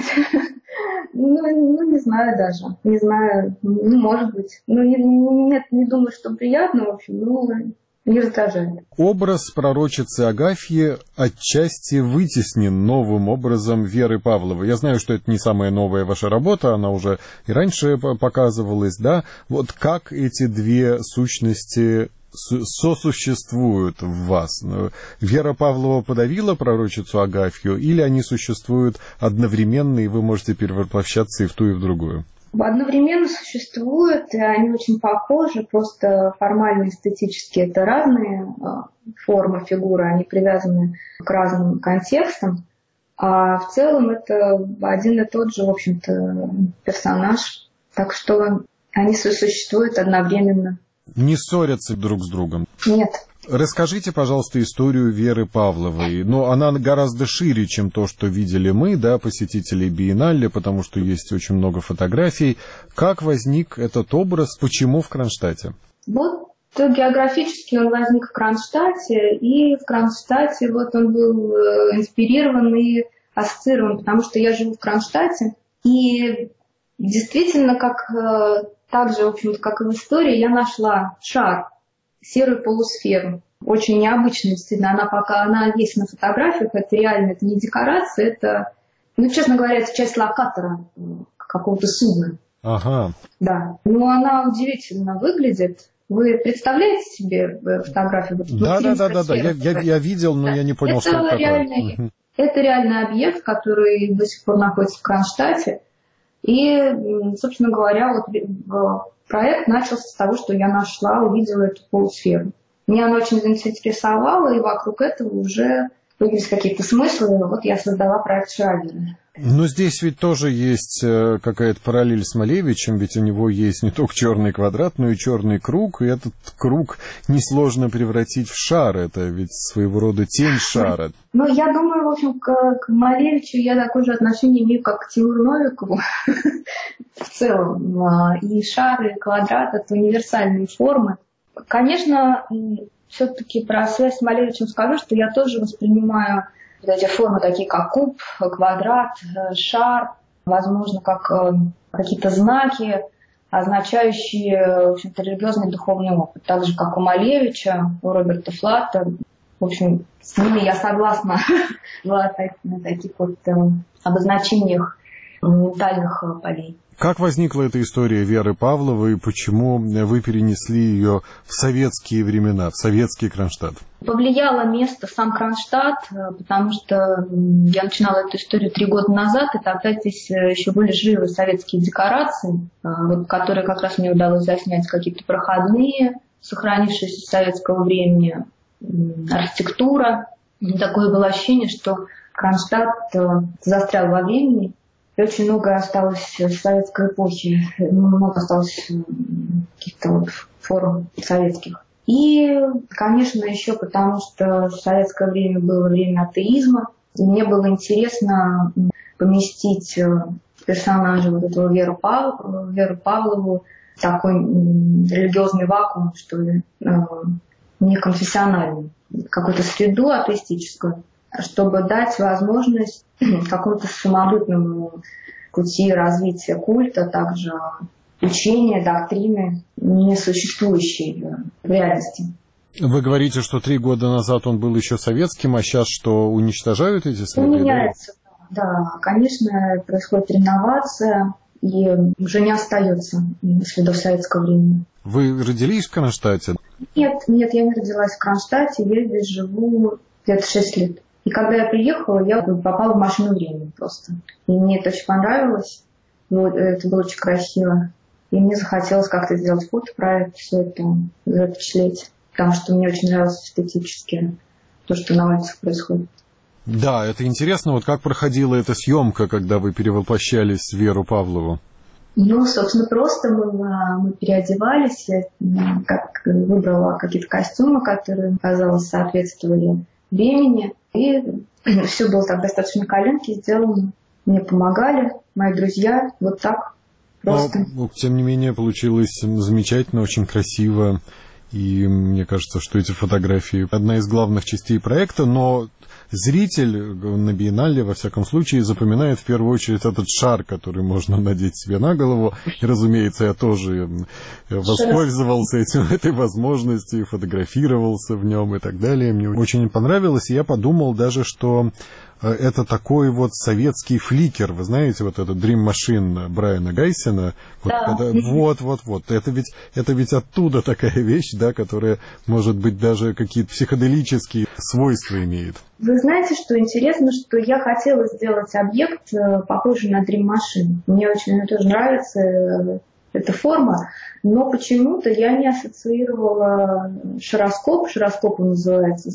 S5: Ну, не знаю даже. Не знаю. Ну, может быть. Ну, нет, не думаю, что приятно, в общем, но не раздражает.
S4: Образ пророчицы Агафьи отчасти вытеснен новым образом Веры Павловой. Я знаю, что это не самая новая ваша работа, она уже и раньше показывалась, да? Вот как эти две сущности сосуществуют в вас? Вера Павлова подавила пророчицу Агафью, или они существуют одновременно, и вы можете перевоплощаться и в ту, и в другую?
S5: Одновременно существуют, и они очень похожи, просто формально, эстетически это разные формы, фигуры, они привязаны к разным контекстам, а в целом это один и тот же, в общем-то, персонаж, так что они сосуществуют одновременно.
S4: Не ссорятся друг с другом?
S5: Нет.
S4: Расскажите, пожалуйста, историю Веры Павловой. Но она гораздо шире, чем то, что видели мы, да, посетители Биеннале, потому что есть очень много фотографий. Как возник этот образ, почему в Кронштадте?
S5: Вот географически он возник в Кронштадте, и в Кронштадте вот он был инспирирован и ассоциирован, потому что я живу в Кронштадте, и действительно, так же, в общем-то, как и в истории, я нашла шар, серую полусферу. Очень необычная, действительно. Она есть на фотографиях, это реально, это не декорация, это, ну, честно говоря, это часть локатора какого-то судна.
S4: Ага.
S5: Да. Но она удивительно выглядит. Вы представляете себе фотографию?
S4: Да. Я видел, но я не понял, что это такое.
S5: Это реальный объект, который до сих пор находится в Кронштадте. И, собственно говоря, вот проект начался с того, что я увидела эту полусферу. Меня она очень заинтересовала, и вокруг этого уже появились какие-то смыслы. Вот я создала проект Шрайбера.
S4: Но здесь ведь тоже есть какая-то параллель с Малевичем, ведь у него есть не только черный квадрат, но и черный круг, и этот круг несложно превратить в шар, это ведь своего рода тень шара.
S5: Ну, я думаю, в общем, к Малевичу я такое же отношение имею, как к Тимуру Новикову в целом. И шар, и квадрат — это универсальные формы. Конечно, все-таки про связь с Малевичем скажу, что я тоже воспринимаю эти формы, такие как куб, квадрат, шар, возможно, как какие-то знаки, означающие, в общем-то, религиозный и духовный опыт. Так же, как у Малевича, у Роберта Флата. В общем, с ними я согласна на таких вот обозначениях ментальных полей.
S4: Как возникла эта история Веры Павловой и почему вы перенесли ее в советские времена, в советский Кронштадт?
S5: Повлияло место сам Кронштадт, потому что я начинала эту историю 3 года назад, и тогда здесь еще были живы советские декорации, которые как раз мне удалось заснять, какие-то проходные, сохранившиеся с советского времени, архитектура. И такое было ощущение, что Кронштадт застрял во времени. И очень много осталось с советской эпохи, много осталось каких-то вот форм советских. И, конечно, еще потому, что в советское время было время атеизма, и мне было интересно поместить персонажа вот этого Веру Павлову в такой религиозный вакуум, что ли. неконфессиональную, какую-то среду атеистическую, чтобы дать возможность какому-то самобытному пути развития культа, также учения, доктрины, не существующей в реальности.
S4: Вы говорите, что 3 года назад он был еще советским, а сейчас что, уничтожают эти следы?
S5: Меняется, да. Конечно, происходит реновация, и уже не остается следов советского времени.
S4: Вы родились в Кронштадте?
S5: Нет, я не родилась в Кронштадте, я здесь живу где-то 6 лет. И когда я приехала, я попала в машину времени просто. И мне это очень понравилось. Вот, это было очень красиво. И мне захотелось как-то сделать фотопроект, все это запечатлеть. Потому что мне очень нравилось эстетически то, что на улицах происходит.
S4: Да, это интересно. Вот как проходила эта съемка, когда вы перевоплощались в Веру Павлову?
S5: Ну, собственно, просто мы переодевались. Я выбрала какие-то костюмы, которые, казалось, соответствовали времени. И все было так достаточно коленки сделано. Мне помогали мои друзья. Вот так просто.
S4: Но, тем не менее, получилось замечательно, очень красиво. И мне кажется, что эти фотографии одна из главных частей проекта, но зритель на биеннале, во всяком случае, запоминает в первую очередь этот шар, который можно надеть себе на голову. И, разумеется, я тоже воспользовался этой возможностью, фотографировался в нем и так далее. Мне очень понравилось, и я подумал даже, что это такой вот советский фликер, вы знаете, вот этот Dream Machine Брайана Гайсена.
S5: Да.
S4: Вот. Это ведь оттуда такая вещь, да, которая, может быть, даже какие-то психоделические свойства имеет.
S5: Вы знаете, что интересно, что я хотела сделать объект, похожий на Dream Machine. Мне тоже нравится эта форма, но почему-то я не ассоциировала шароскоп он называется,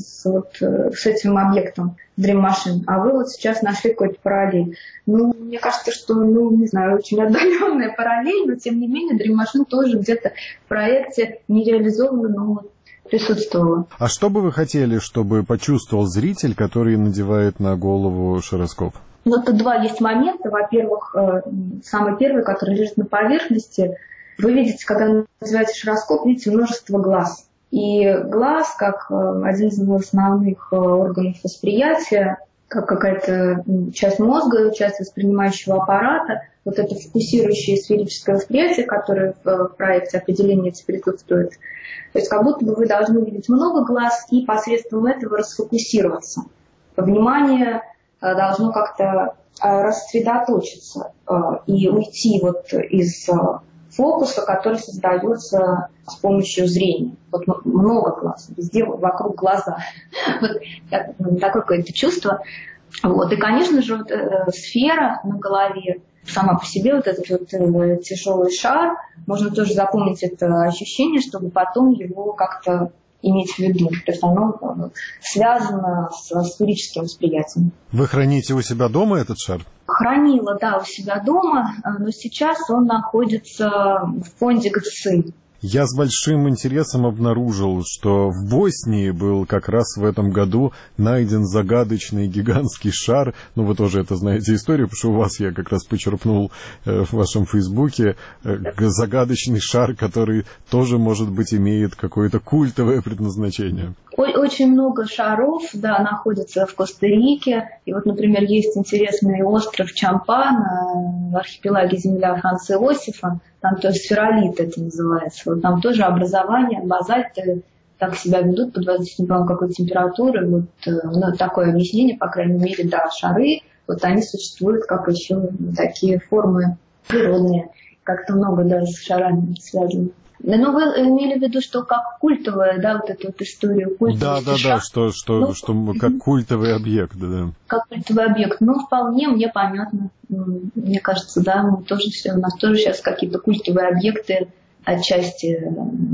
S5: с этим объектом Dream Machine, а вы вот сейчас нашли какой-то параллель. Ну, мне кажется, что, не знаю, очень отдаленная параллель, но тем не менее Dream Machine тоже где-то в проекте не реализована, но присутствовала.
S4: А что бы вы хотели, чтобы почувствовал зритель, который надевает на голову шароскоп?
S5: Вот тут 2 есть момента. Во-первых, самый первый, который лежит на поверхности. Вы видите, когда называете шароскоп, видите множество глаз. И глаз, как один из основных органов восприятия, как какая-то часть мозга, часть воспринимающего аппарата, вот это фокусирующее сферическое восприятие, которое в проекте определения присутствует. То есть как будто бы вы должны видеть много глаз и посредством этого расфокусироваться. Внимание должно как-то рассредоточиться и уйти вот из фокуса, который создается с помощью зрения. Вот много глаз, везде вокруг глаза. Вот такое какое-то чувство. Вот. И, конечно же, сфера на голове, сама по себе вот этот вот тяжелый шар, можно тоже запомнить это ощущение, чтобы потом его как-то иметь в виду. То есть оно связано с сферическим восприятием.
S4: Вы храните у себя дома этот шар?
S5: Хранила, да, у себя дома, но сейчас он находится в фонде ГЦИ.
S4: Я с большим интересом обнаружил, что в Боснии был как раз в этом году найден загадочный гигантский шар. Ну, вы тоже это знаете историю, потому что у вас я как раз почерпнул в вашем Фейсбуке загадочный шар, который тоже, может быть, имеет какое-то культовое предназначение.
S5: Очень много шаров, да, находится в Коста-Рике. И вот, например, есть интересный остров Чампа на архипелаге земля Франца Иосифа. Там тоже сферолит это называется. Вот там тоже образование, базальты так себя ведут под воздействием какой-то температуры. Вот такое объяснение, по крайней мере, да, шары. Вот они существуют как еще такие формы природные. Как-то много даже с шарами связано. Но вы имели в виду, что как культовая, да, вот эту вот историю культовая. Да,
S4: что как культовый объект, да. Как
S5: культовый объект. Ну, вполне мне понятно. Мне кажется, да, у нас тоже сейчас какие-то культовые объекты, отчасти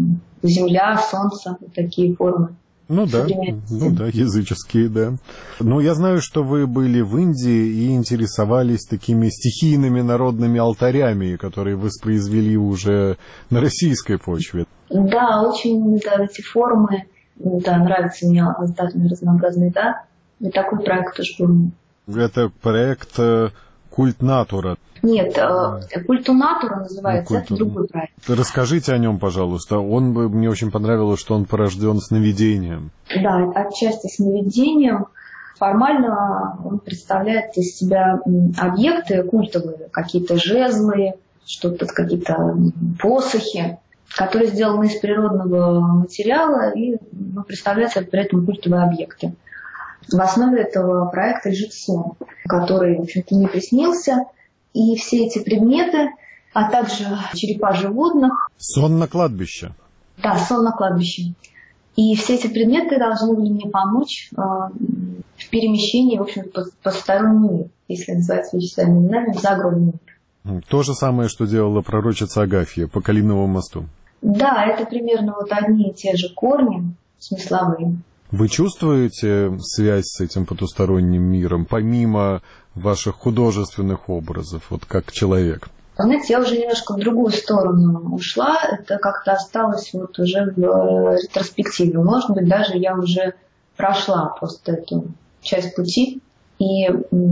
S5: Земля, Солнце, вот такие формы.
S4: Ну да, языческие, да. Но я знаю, что вы были в Индии и интересовались такими стихийными народными алтарями, которые воспроизвели уже на российской почве.
S5: Да, очень, да, эти формы, да, нравятся мне разнообразные, да. И такой проект тоже был.
S4: Это проект Культ натура.
S5: Нет, культу натура называется, это другой проект.
S4: Расскажите о нем, пожалуйста. Мне очень понравилось, что он порожден сновидением.
S5: Да, отчасти сновидением. Формально он представляет из себя объекты культовые, какие-то жезлы, какие-то посохи, которые сделаны из природного материала и представляются при этом культовые объекты. В основе этого проекта лежит сон, который, в общем-то, не приснился. И все эти предметы, а также черепа животных.
S4: Сон на кладбище.
S5: Да, сон на кладбище. И все эти предметы должны были мне помочь в перемещении, в общем, по потусторонний мир, если называть вещи своими именами, в загробный мир.
S4: То же самое, что делала пророчица Агафья по Калиновому мосту.
S5: Да, это примерно одни и те же корни смысловые.
S4: Вы чувствуете связь с этим потусторонним миром, помимо ваших художественных образов, как человек?
S5: Знаете, я уже немножко в другую сторону ушла. Это как-то осталось уже в ретроспективе. Может быть, даже я уже прошла просто эту часть пути. И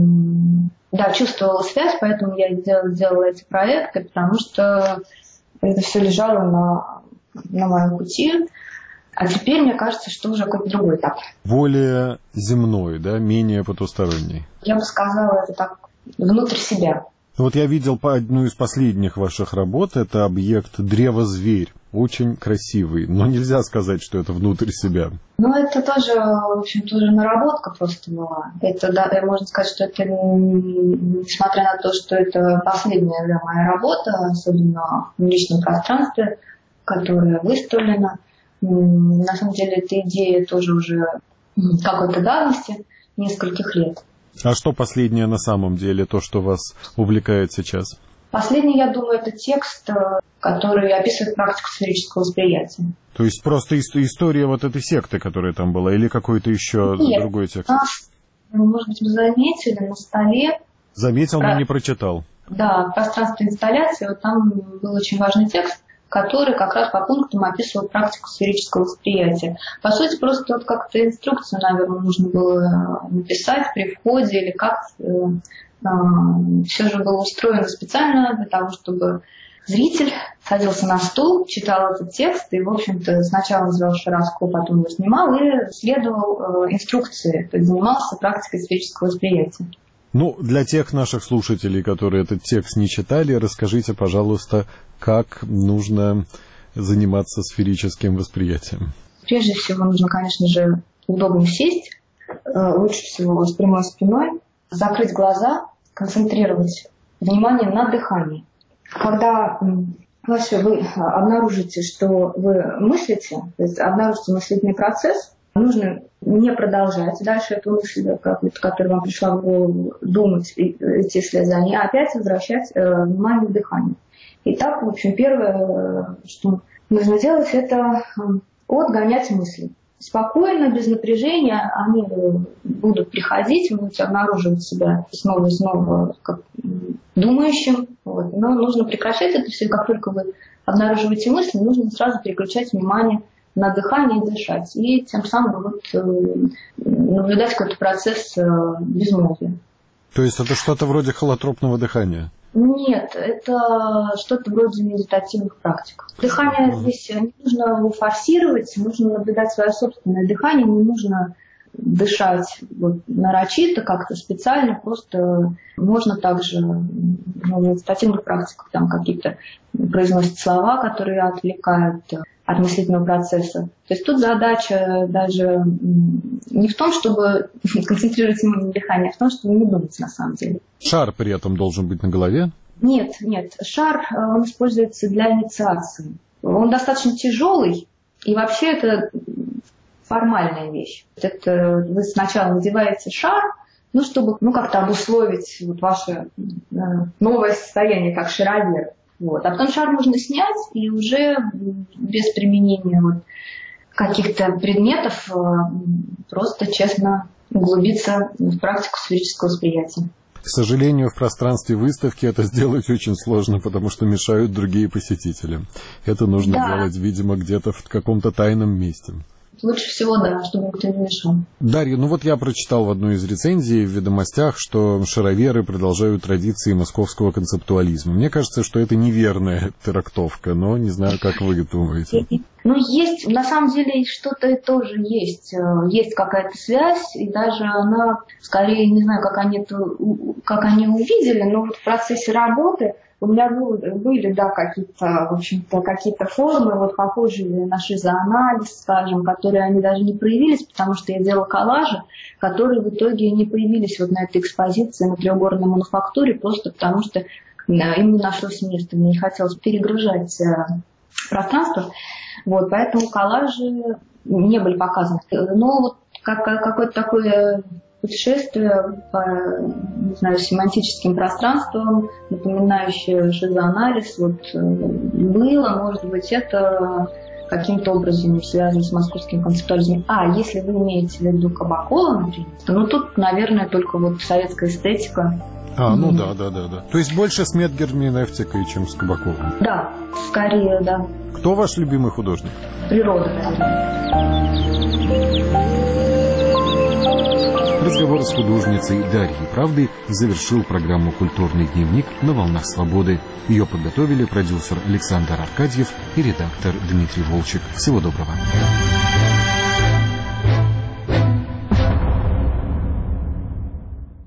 S5: да, чувствовала связь, поэтому я сделала эти проекты, потому что это все лежало на моем пути. А теперь мне кажется, что уже какой-то другой этап.
S4: Более земной, да, менее потусторонний.
S5: Я бы сказала, это так, внутрь себя.
S4: Я видел одну из последних ваших работ, это объект древо-зверь. Очень красивый, но нельзя сказать, что это внутрь себя.
S5: Это тоже, в общем, тоже наработка просто была. Это, да, можно сказать, что это, несмотря на то, что это последняя моя работа, особенно в личном пространстве, которая выставлена. На самом деле, эта идея тоже уже какой-то давности, нескольких лет.
S4: А что последнее на самом деле, то, что вас увлекает сейчас?
S5: Последний, я думаю, это текст, который описывает практику сферического восприятия.
S4: То есть просто история этой секты, которая там была, или какой-то еще другой текст?
S5: Может быть, вы заметили, на столе...
S4: Заметил, но не прочитал. Да,
S5: пространство инсталляции, там был очень важный текст, который как раз по пунктам описывал практику сферического восприятия. По сути, просто как-то инструкцию, наверное, нужно было написать при входе, или как все же было устроено специально для того, чтобы зритель садился на стул, читал этот текст и, в общем-то, сначала сделал широскоп, потом его снимал и следовал инструкции, то есть занимался практикой сферического восприятия.
S4: Для тех наших слушателей, которые этот текст не читали, расскажите, пожалуйста, как нужно заниматься сферическим восприятием.
S5: Прежде всего, нужно, конечно же, удобно сесть, лучше всего с прямой спиной, закрыть глаза, концентрировать внимание на дыхании. Когда вы обнаружите, что вы мыслите, то есть обнаружите мыслительный процесс, нужно не продолжать дальше эту мысль, которая вам пришла в голову, думать и идти вслед за ней, а опять возвращать внимание к дыханию. Итак, в общем, первое, что нужно делать, это отгонять мысли. Спокойно, без напряжения они будут приходить, вы будете обнаруживать себя снова и снова как думающим. Но нужно прекращать это все. Как только вы обнаруживаете мысли, нужно сразу переключать внимание на дыхание и дышать. И тем самым наблюдать какой-то процесс безмолвия.
S4: То есть это что-то вроде холотропного дыхания?
S5: Нет, это что-то вроде медитативных практик. Дыхание здесь не нужно его форсировать, нужно наблюдать свое собственное дыхание, не нужно дышать нарочито, как-то специально, просто можно также в медитативных практиках там какие-то произносят слова, которые отвлекают от мыслительного процесса. То есть тут задача даже не в том, чтобы концентрировать внимание на дыхании, а в том, чтобы не думать на самом деле.
S4: Шар при этом должен быть на голове?
S5: Нет. Шар, он используется для инициации. Он достаточно тяжелый, и вообще это формальная вещь. Это вы сначала надеваете шар, чтобы как-то обусловить ваше новое состояние, как шаровер. А потом шар можно снять и уже без применения каких-то предметов просто честно углубиться в практику сферического восприятия.
S4: К сожалению, в пространстве выставки это сделать очень сложно, потому что мешают другие посетители. Это нужно делать, видимо, где-то в каком-то тайном месте.
S5: Лучше всего, да, чтобы никто не мешал.
S4: Дарья, ну вот я прочитал в одной из рецензий в «Ведомостях», что шароверы продолжают традиции московского концептуализма. Мне кажется, что это неверная трактовка, но не знаю, как вы думаете.
S5: Ну, есть, на самом деле, что-то тоже есть. Есть какая-то связь, и даже она, скорее, не знаю, как они увидели, но вот в процессе работы у меня были, да, какие-то, в общем-то, какие-то формы, вот похожие на шизоанализ, скажем, которые они даже не проявились, потому что я делала коллажи, которые в итоге не появились вот на этой экспозиции на Трехгорной мануфактуре, просто потому что им не нашлось места, мне не хотелось перегружать пространство, вот, поэтому коллажи не были показаны. Но вот какое-то такое путешествие по, не знаю, семантическим пространствам, напоминающее шизоанализ, вот, было, может быть, это каким-то образом связано с московским концептуализмом. А если вы имеете в виду Кабакова, например, то тут, наверное, только вот советская эстетика.
S4: Ну да. То есть больше с Медгером и Нефтикой, чем с Кабаковым? Да,
S5: скорее, да.
S4: Кто ваш любимый художник?
S5: Природа, наверное.
S1: Разговор с художницей Дарьей Правдой завершил программу «Культурный дневник» на «Волнах свободы». Ее подготовили продюсер Александр Аркадьев и редактор Дмитрий Волчек. Всего доброго.